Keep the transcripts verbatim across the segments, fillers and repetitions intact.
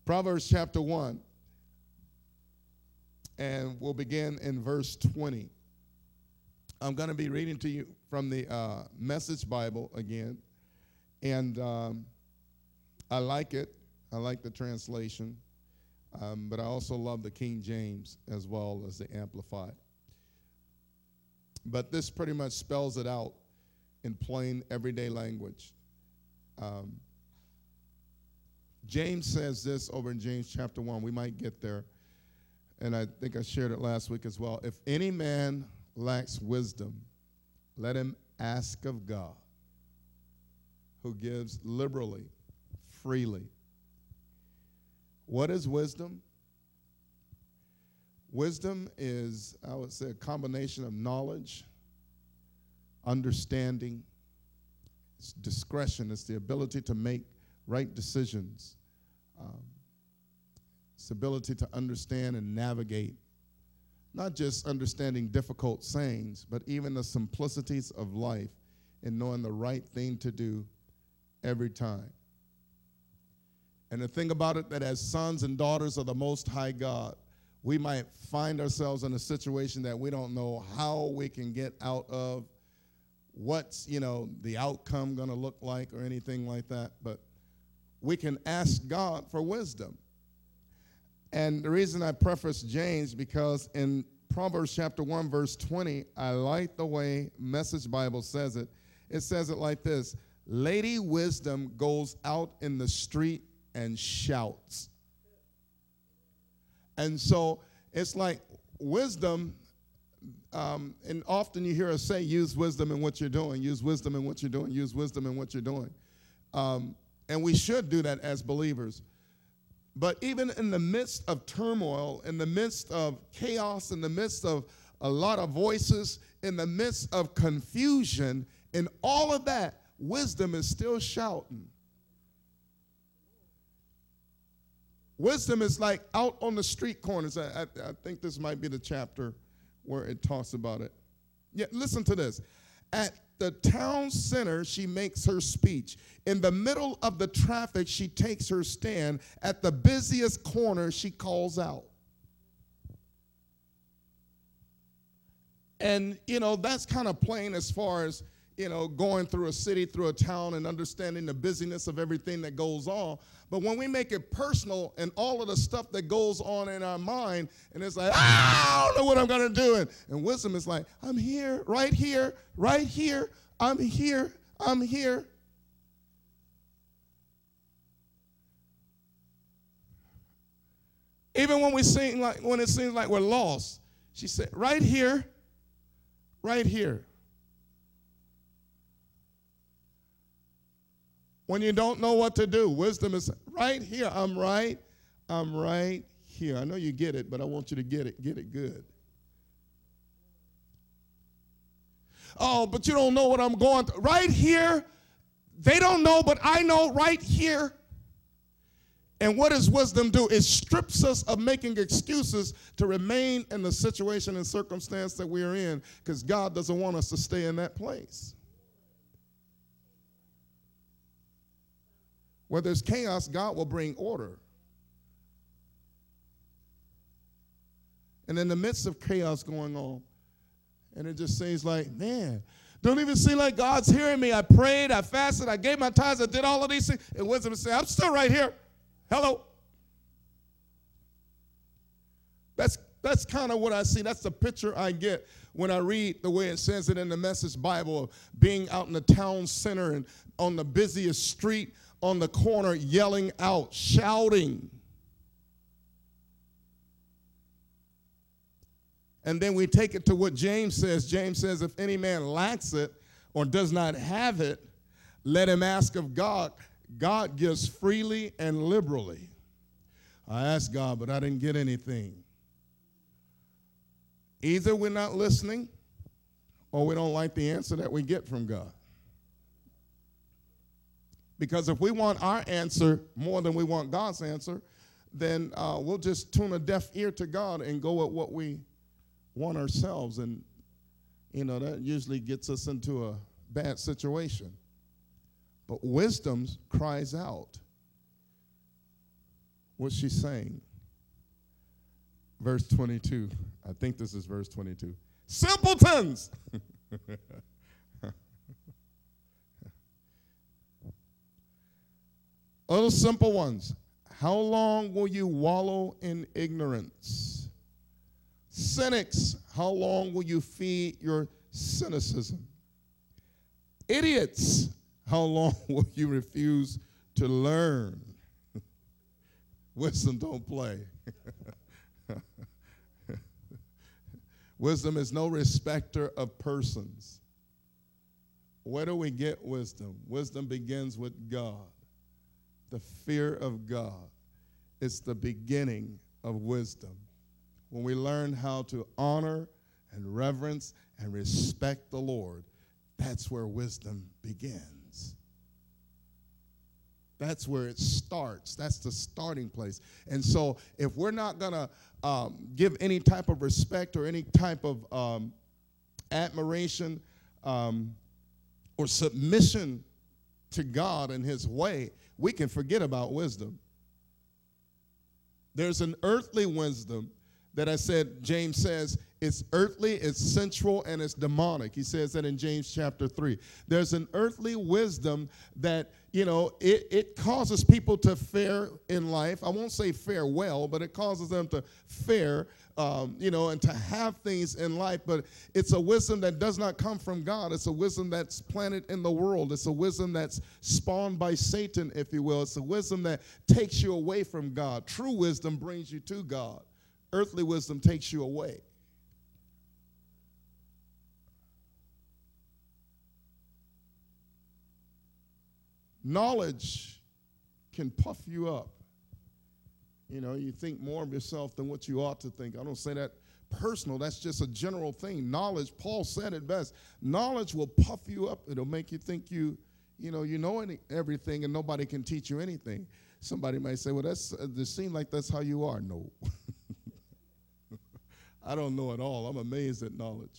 Proverbs chapter one, and we'll begin in verse twenty. I'm going to be reading to you from the uh, Message Bible again, and um, I like it. I like the translation, um, but I also love the King James as well as the Amplified. But this pretty much spells it out in plain, everyday language. Um, James says this over in James chapter one. We might get there, and I think I shared it last week as well. If any man lacks wisdom, let him ask of God, who gives liberally, freely. What is wisdom? Wisdom is, I would say, a combination of knowledge, understanding, it's discretion. It's the ability to make right decisions. Um, it's the ability to understand and navigate, not just understanding difficult sayings, but even the simplicities of life and knowing the right thing to do every time. And the thing about it, that as sons and daughters of the Most High God, we might find ourselves in a situation that we don't know how we can get out of, what's, you know, the outcome going to look like or anything like that. But we can ask God for wisdom. And the reason I preface James, because in Proverbs chapter one, verse twenty, I like the way Message Bible says it. It says it like this: Lady Wisdom goes out in the street and shouts. And so it's like wisdom, um, and often you hear us say, use wisdom in what you're doing, use wisdom in what you're doing, use wisdom in what you're doing. Um, and we should do that as believers. But even in the midst of turmoil, in the midst of chaos, in the midst of a lot of voices, in the midst of confusion, in all of that, wisdom is still shouting. Wisdom is like out on the street corners. I, I, I think this might be the chapter where it talks about it. Yeah, listen to this. At the town center, she makes her speech. In the middle of the traffic, she takes her stand. At the busiest corner, she calls out. And, you know, that's kind of plain as far as, you know, going through a city, through a town, and understanding the busyness of everything that goes on. But when we make it personal and all of the stuff that goes on in our mind, and it's like, I don't know what I'm going to do. And, and wisdom is like, I'm here, right here, right here. I'm here, I'm here. Even when we sing like, when it seems like we're lost, she said, right here, right here. When you don't know what to do, wisdom is right here. I'm right. I'm right here. I know you get it, but I want you to get it. Get it good. Oh, but you don't know what I'm going through. Right here. They don't know, but I know right here. And what does wisdom do? It strips us of making excuses to remain in the situation and circumstance that we are in, because God doesn't want us to stay in that place. Where there's chaos, God will bring order. And in the midst of chaos going on, and it just seems like, man, don't even seem like God's hearing me. I prayed, I fasted, I gave my tithes, I did all of these things. And wisdom is saying, I'm still right here. Hello. That's that's kind of what I see. That's the picture I get when I read the way it says it in the Message Bible, of being out in the town center and on the busiest street, on the corner, yelling out, shouting. And then we take it to what James says. James says, if any man lacks it or does not have it, let him ask of God. God gives freely and liberally. I asked God, but I didn't get anything. Either we're not listening or we don't like the answer that we get from God. Because if we want our answer more than we want God's answer, then uh, we'll just tune a deaf ear to God and go with what we want ourselves. And, you know, that usually gets us into a bad situation. But wisdom cries out. What's she saying? Verse twenty-two. I think this is verse twenty-two. Simpletons! Oh, simple ones. How long will you wallow in ignorance? Cynics, how long will you feed your cynicism? Idiots, how long will you refuse to learn? Wisdom don't play. Wisdom is no respecter of persons. Where do we get wisdom? Wisdom begins with God. The fear of God is the beginning of wisdom. When we learn how to honor and reverence and respect the Lord, that's where wisdom begins. That's where it starts. That's the starting place. And so if we're not going to um, give any type of respect or any type of um, admiration um, or submission to God and his way, we can forget about wisdom. There's an earthly wisdom that I said, James says, it's earthly, it's sensual, and it's demonic. He says that in James chapter three. There's an earthly wisdom that, you know, it, it causes people to fare in life. I won't say fare well, but it causes them to fare, um, you know, and to have things in life. But it's a wisdom that does not come from God. It's a wisdom that's planted in the world. It's a wisdom that's spawned by Satan, if you will. It's a wisdom that takes you away from God. True wisdom brings you to God. Earthly wisdom takes you away. Knowledge can puff you up. You know, you think more of yourself than what you ought to think. I don't say that personal. That's just a general thing. Knowledge, Paul said it best. Knowledge will puff you up. It'll make you think you, you know, you know any, everything and nobody can teach you anything. Somebody might say, well, that's, uh, it seems like that's how you are. No. I don't know at all. I'm amazed at knowledge.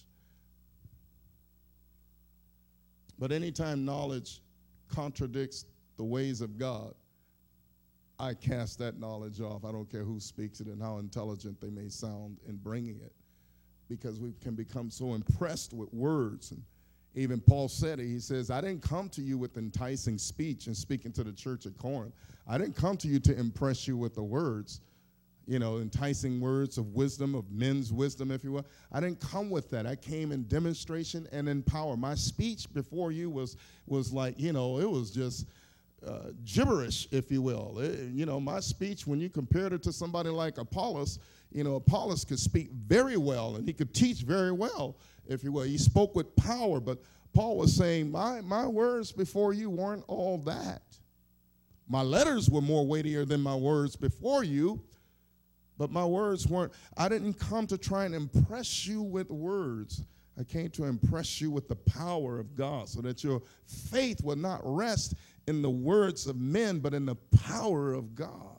But anytime knowledge contradicts the ways of God, I cast that knowledge off. I don't care who speaks it and how intelligent they may sound in bringing it, because we can become so impressed with words. And even Paul said it. He says, I didn't come to you with enticing speech and speaking to the church at Corinth. I didn't come to you to impress you with the words, you know, enticing words of wisdom, of men's wisdom, if you will. I didn't come with that. I came in demonstration and in power. My speech before you was was like, you know, it was just uh, gibberish, if you will. It, you know, my speech, when you compared it to somebody like Apollos, you know, Apollos could speak very well, and he could teach very well, if you will. He spoke with power, but Paul was saying, my, my words before you weren't all that. My letters were more weightier than my words before you, but my words weren't. I didn't come to try and impress you with words. I came to impress you with the power of God, so that your faith would not rest in the words of men, but in the power of God.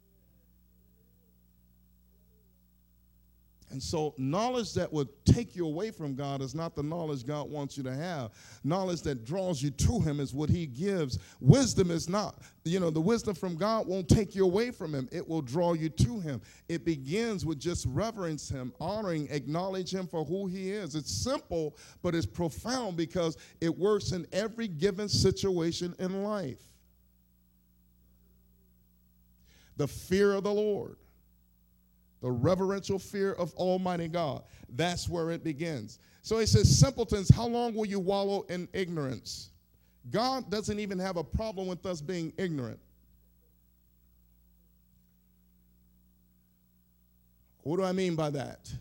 And so knowledge that would take you away from God is not the knowledge God wants you to have. Knowledge that draws you to him is what he gives. Wisdom is not, you know, the wisdom from God won't take you away from him. It will draw you to him. It begins with just reverence him, honoring, acknowledge him for who he is. It's simple, but it's profound because it works in every given situation in life. The fear of the Lord. The reverential fear of Almighty God. That's where it begins. So he says, simpletons, how long will you wallow in ignorance? God doesn't even have a problem with us being ignorant. What do I mean by that?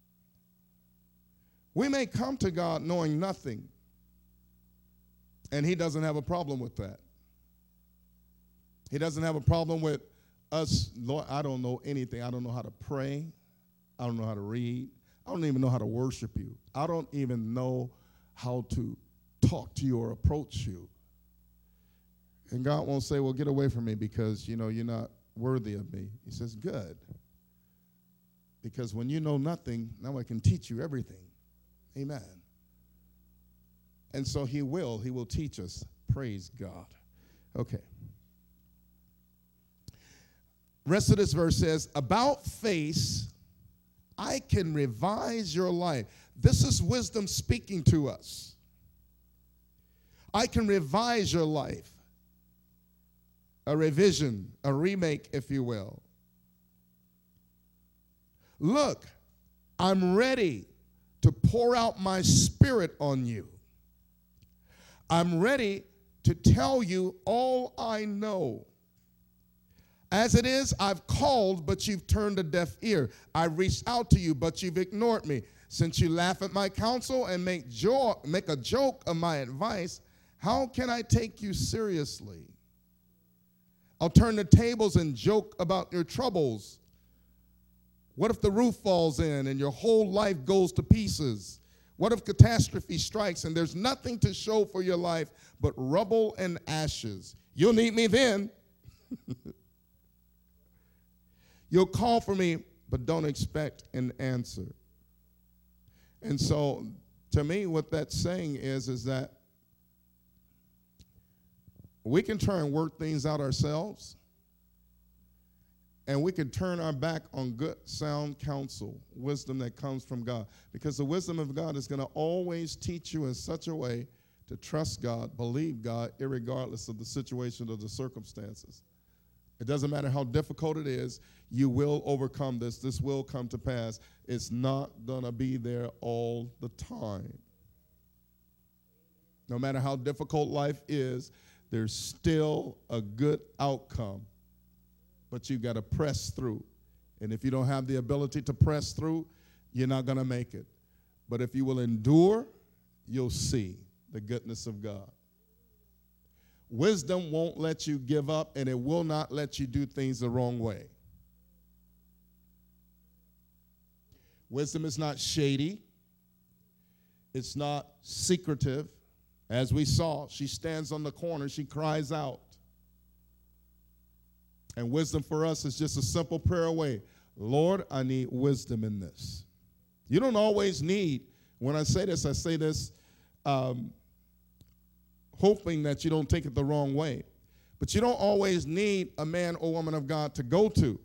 We may come to God knowing nothing, and he doesn't have a problem with that. He doesn't have a problem with us, Lord, I don't know anything. I don't know how to pray. I don't know how to read. I don't even know how to worship you. I don't even know how to talk to you or approach you. And God won't say, well, get away from me because, you know, you're not worthy of me. He says, good. Because when you know nothing, now I can teach you everything. Amen. And so he will. He will teach us. Praise God. Okay. Rest of this verse says, about face, I can revise your life. This is wisdom speaking to us. I can revise your life. A revision, a remake, if you will. Look, I'm ready to pour out my spirit on you. I'm ready to tell you all I know. As it is, I've called, but you've turned a deaf ear. I reached out to you, but you've ignored me. Since you laugh at my counsel and make, jo- make a joke of my advice, how can I take you seriously? I'll turn the tables and joke about your troubles. What if the roof falls in and your whole life goes to pieces? What if catastrophe strikes and there's nothing to show for your life but rubble and ashes? You'll need me then. You'll call for me, but don't expect an answer. And so, to me, what that's saying is, is that we can try and work things out ourselves, and we can turn our back on good, sound counsel, wisdom that comes from God. Because the wisdom of God is going to always teach you in such a way to trust God, believe God, irregardless of the situation or the circumstances. It doesn't matter how difficult it is, you will overcome this. This will come to pass. It's not going to be there all the time. No matter how difficult life is, there's still a good outcome. But you've got to press through. And if you don't have the ability to press through, you're not going to make it. But if you will endure, you'll see the goodness of God. Wisdom won't let you give up, and it will not let you do things the wrong way. Wisdom is not shady. It's not secretive. As we saw, she stands on the corner, she cries out. And wisdom for us is just a simple prayer away. Lord, I need wisdom in this. You don't always need, when I say this, I say this um, hoping that you don't take it the wrong way. But you don't always need a man or woman of God to go to.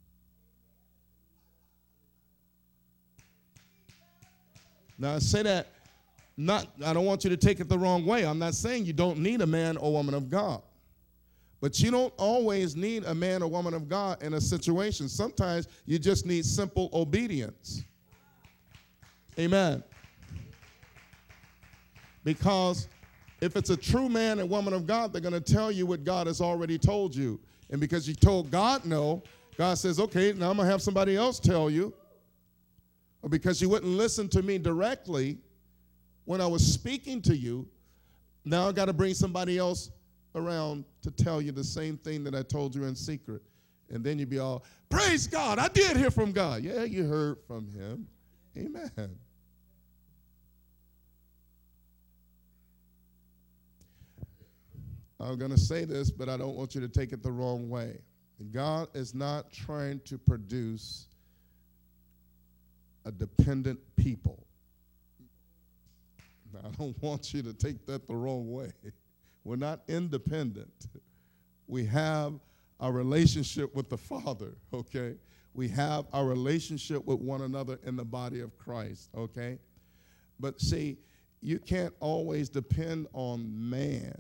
Now, I say that, not, I don't want you to take it the wrong way. I'm not saying you don't need a man or woman of God. But you don't always need a man or woman of God in a situation. Sometimes you just need simple obedience. Amen. Because if it's a true man and woman of God, they're going to tell you what God has already told you. And because you told God no, God says, okay, now I'm going to have somebody else tell you. Or because you wouldn't listen to me directly when I was speaking to you, now I got to bring somebody else around to tell you the same thing that I told you in secret. And then you'd be all, praise God, I did hear from God. Yeah, you heard from him. Amen. I'm going to say this, but I don't want you to take it the wrong way. God is not trying to produce a dependent people. Now, I don't want you to take that the wrong way. We're not independent. We have a relationship with the Father, okay? We have a relationship with one another in the body of Christ, okay? But see, you can't always depend on man.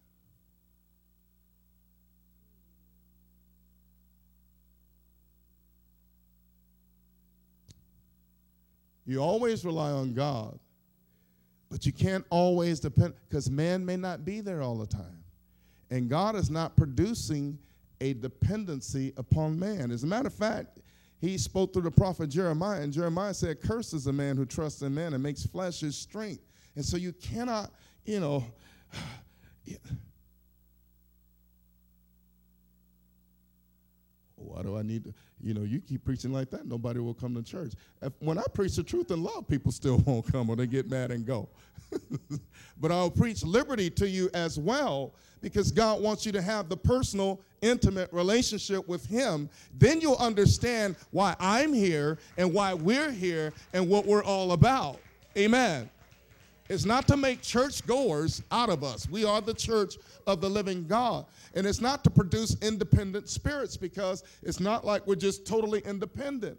You always rely on God, but you can't always depend, because man may not be there all the time. And God is not producing a dependency upon man. As a matter of fact, he spoke through the prophet Jeremiah, and Jeremiah said, cursed is the man who trusts in man and makes flesh his strength. And so you cannot, you know, why do I need to, you know, you keep preaching like that, nobody will come to church. If, when I preach the truth and love, people still won't come, or they get mad and go. But I'll preach liberty to you as well, because God wants you to have the personal, intimate relationship with him. Then you'll understand why I'm here and why we're here and what we're all about. Amen. It's not to make church goers out of us. We are the church of the living God. And it's not to produce independent spirits, because it's not like we're just totally independent.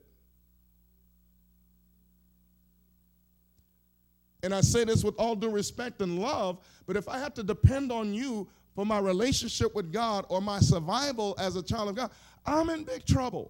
And I say this with all due respect and love, but if I have to depend on you for my relationship with God or my survival as a child of God, I'm in big trouble.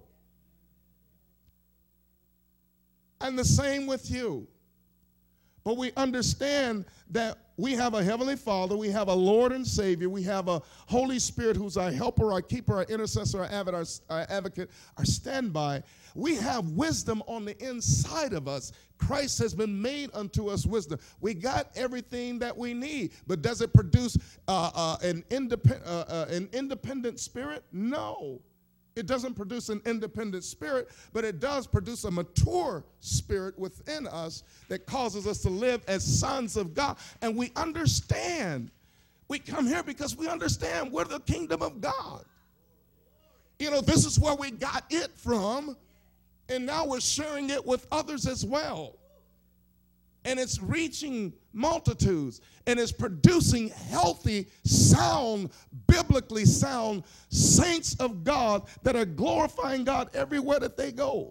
And the same with you. But we understand that we have a Heavenly Father, we have a Lord and Savior, we have a Holy Spirit who's our helper, our keeper, our intercessor, our advocate, our, advocate, our standby. We have wisdom on the inside of us. Christ has been made unto us wisdom. We got everything that we need. But does it produce uh, uh, an, independ- uh, uh, an independent spirit? No. It doesn't produce an independent spirit, but it does produce a mature spirit within us that causes us to live as sons of God. And we understand. We come here because we understand we're the kingdom of God. You know, this is where we got it from, and now we're sharing it with others as well. And it's reaching multitudes, and it's producing healthy, sound, biblically sound saints of God that are glorifying God everywhere that they go.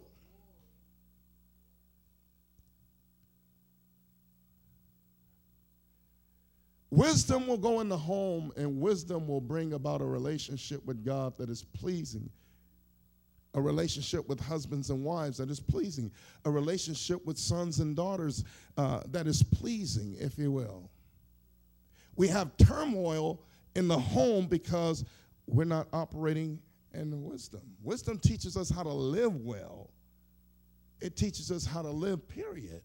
Wisdom will go in the home, and wisdom will bring about a relationship with God that is pleasing. A relationship with husbands and wives that is pleasing. A relationship with sons and daughters uh, that is pleasing, if you will. We have turmoil in the home because we're not operating in wisdom. Wisdom teaches us how to live well. It teaches us how to live, period.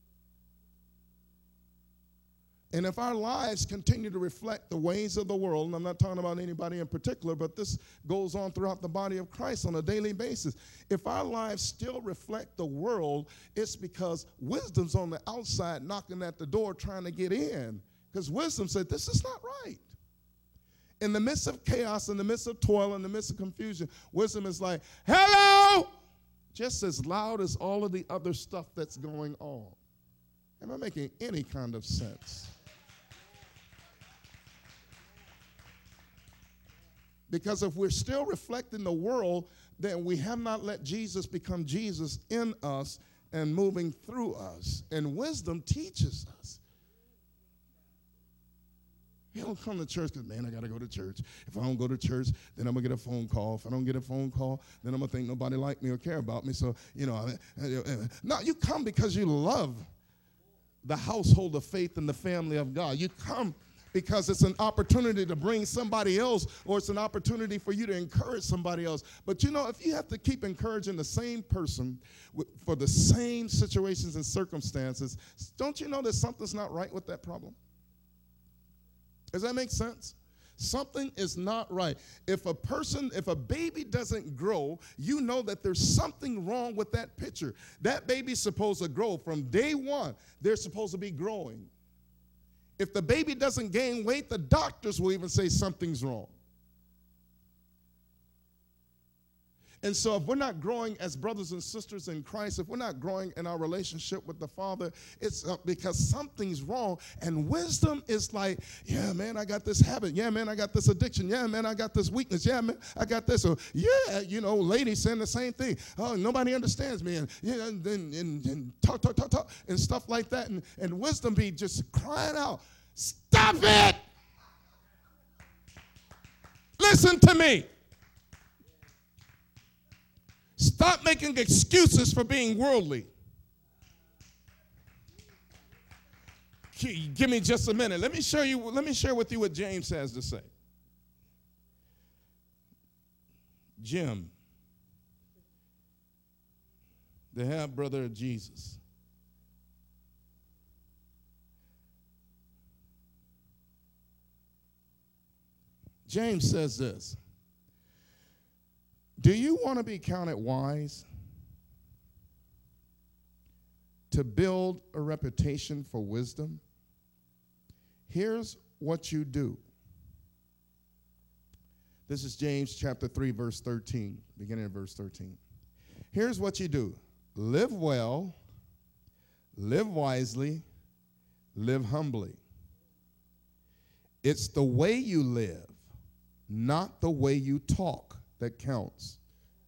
And if our lives continue to reflect the ways of the world, and I'm not talking about anybody in particular, but this goes on throughout the body of Christ on a daily basis. If our lives still reflect the world, it's because wisdom's on the outside knocking at the door trying to get in. Because wisdom said, this is not right. In the midst of chaos, in the midst of toil, in the midst of confusion, wisdom is like, hello! Just as loud as all of the other stuff that's going on. Am I making any kind of sense? Because if we're still reflecting the world, then we have not let Jesus become Jesus in us and moving through us. And wisdom teaches us. You don't come to church because, man, I got to go to church. If I don't go to church, then I'm going to get a phone call. If I don't get a phone call, then I'm going to think nobody like me or care about me. So, you know, no, you come because you love the household of faith and the family of God. You come because it's an opportunity to bring somebody else, or it's an opportunity for you to encourage somebody else. But you know, if you have to keep encouraging the same person with, for the same situations and circumstances, don't you know that something's not right with that problem? Does that make sense? Something is not right. If a person, if a baby doesn't grow, you know that there's something wrong with that picture. That baby's supposed to grow. From day one, they're supposed to be growing. If the baby doesn't gain weight, the doctors will even say something's wrong. And so if we're not growing as brothers and sisters in Christ, if we're not growing in our relationship with the Father, it's uh, because something's wrong. And wisdom is like, yeah, man, I got this habit. Yeah, man, I got this addiction. Yeah, man, I got this weakness. Yeah, man, I got this. Or, yeah, you know, ladies saying the same thing. Oh, nobody understands me. And, yeah, and, and, and, and talk, talk, talk, talk, and stuff like that. And, and wisdom be just crying out, stop it! Listen to me. Stop making excuses for being worldly. Give me just a minute. Let me show you, let me share with you what James has to say. Jim, the half brother of Jesus. James says this. Do you want to be counted wise? To build a reputation for wisdom? Here's what you do. This is James chapter three, verse thirteen, beginning of verse thirteen. Here's what you do. Live well, live wisely, live humbly. It's the way you live, not the way you talk, that counts.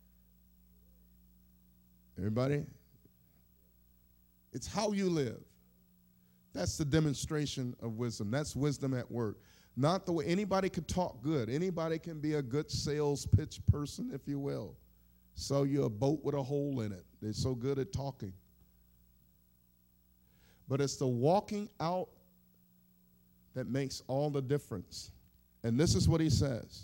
Everybody? It's how you live. That's the demonstration of wisdom. That's wisdom at work. Not the way anybody can talk good. Anybody can be a good sales pitch person, if you will. Sell you a boat with a hole in it. They're so good at talking. But it's the walking out that makes all the difference. And this is what he says.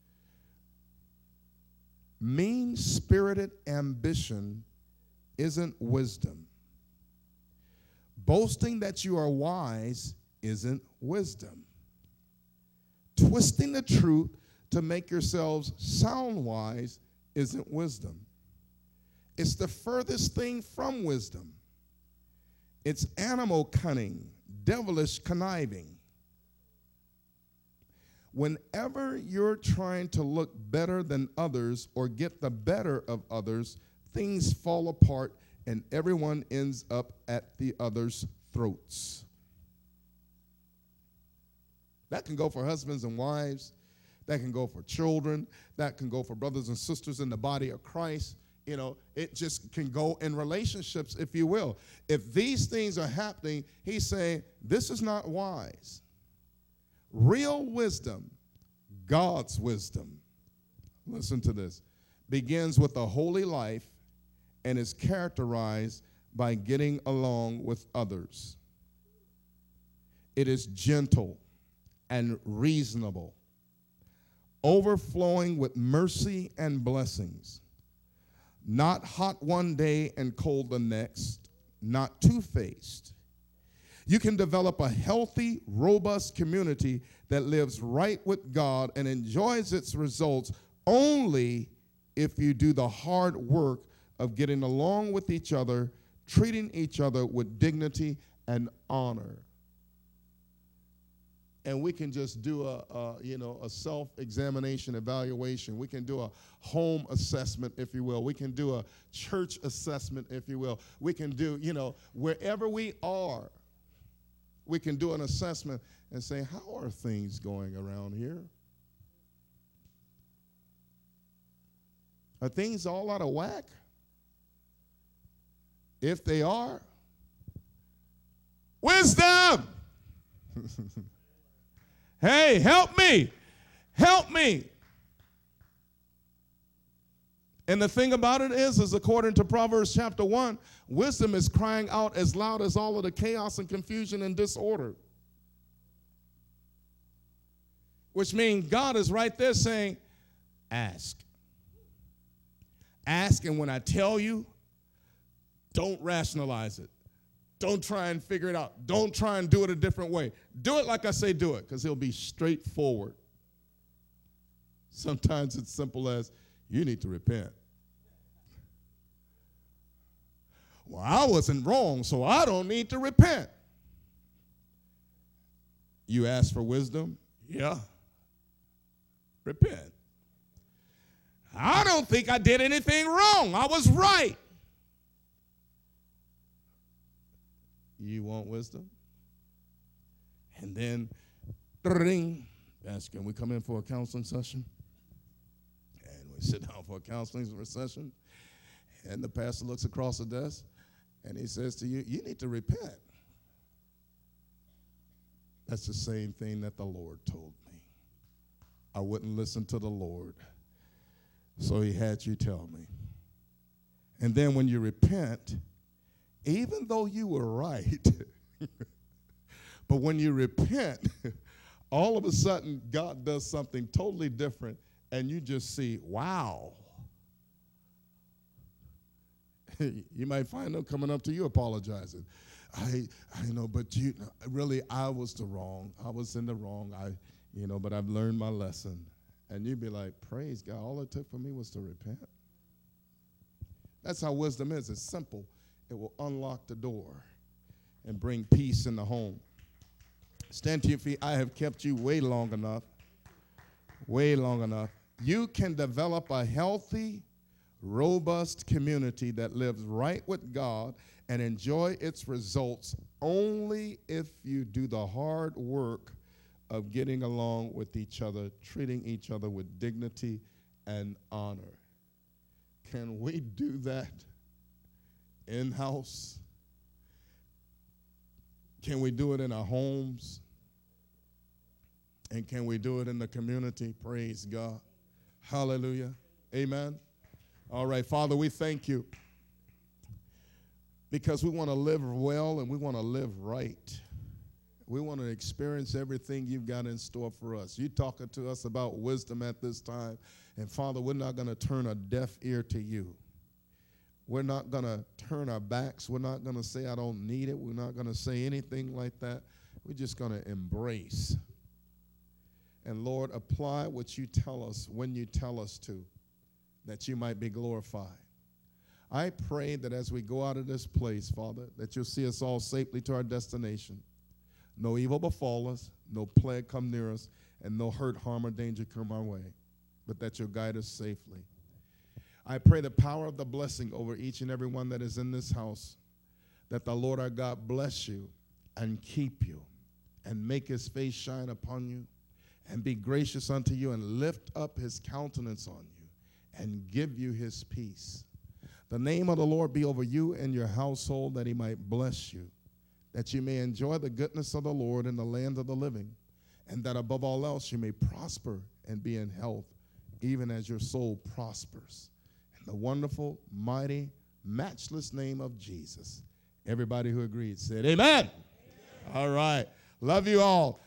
Mean-spirited ambition isn't wisdom. Boasting that you are wise isn't wisdom. Twisting the truth to make yourselves sound wise isn't wisdom. It's the furthest thing from wisdom. It's animal cunning, devilish conniving. Whenever you're trying to look better than others or get the better of others, things fall apart and everyone ends up at the other's throats. That can go for husbands and wives. That can go for children. That can go for brothers and sisters in the body of Christ. You know, it just can go in relationships, if you will. If these things are happening, he's saying, this is not wise. Real wisdom, God's wisdom, listen to this, begins with a holy life and is characterized by getting along with others. It is gentle and reasonable, overflowing with mercy and blessings, not hot one day and cold the next, not two-faced. You can develop a healthy, robust community that lives right with God and enjoys its results only if you do the hard work of getting along with each other, treating each other with dignity and honor. And we can just do a, a you know, a self-examination evaluation. We can do a home assessment, if you will. We can do a church assessment, if you will. We can do, you know, wherever we are, we can do an assessment and say, how are things going around here? Are things all out of whack? If they are, wisdom! Hey, help me. Help me. And the thing about it is, is according to Proverbs chapter one, wisdom is crying out as loud as all of the chaos and confusion and disorder. Which means God is right there saying, ask. Ask, and when I tell you, don't rationalize it. Don't try and figure it out. Don't try and do it a different way. Do it like I say do it, because he'll be straightforward. Sometimes it's simple as, you need to repent. Well, I wasn't wrong, so I don't need to repent. You ask for wisdom? Yeah. Repent. I don't think I did anything wrong. I was right. You want wisdom? And then, ring, ask, can we come in for a counseling session? And we sit down for a counseling session, and the pastor looks across the desk, and he says to you, you need to repent. That's the same thing that the Lord told me. I wouldn't listen to the Lord, so he had you tell me. And then when you repent, even though you were right, but when you repent, all of a sudden God does something totally different, and you just see, wow. You might find them coming up to you apologizing. I, I know, but you really, I was the wrong. I was in the wrong. I, you know, but I've learned my lesson. And you'd be like, praise God. All it took for me was to repent. That's how wisdom is. It's simple. It will unlock the door and bring peace in the home. Stand to your feet. I have kept you way long enough. Way long enough. You can develop a healthy, robust community that lives right with God and enjoy its results only if you do the hard work of getting along with each other, treating each other with dignity and honor. Can we do that in-house? Can we do it in our homes? And can we do it in the community? Praise God. Hallelujah. Amen. All right, Father, we thank you because we want to live well and we want to live right. We want to experience everything you've got in store for us. You're talking to us about wisdom at this time. And, Father, we're not going to turn a deaf ear to you. We're not going to turn our backs. We're not going to say, I don't need it. We're not going to say anything like that. We're just going to embrace. And, Lord, apply what you tell us when you tell us to, that you might be glorified. I pray that as we go out of this place, Father, that you'll see us all safely to our destination. No evil befall us, no plague come near us, and no hurt, harm, or danger come our way, but that you'll guide us safely. I pray the power of the blessing over each and every one that is in this house, that the Lord our God bless you and keep you and make his face shine upon you and be gracious unto you and lift up his countenance on you and give you his peace. The name of the Lord be over you and your household, that he might bless you, that you may enjoy the goodness of the Lord in the land of the living, and that above all else you may prosper and be in health, even as your soul prospers. In the wonderful, mighty, matchless name of Jesus. Everybody who agreed said amen. Amen. All right. Love you all.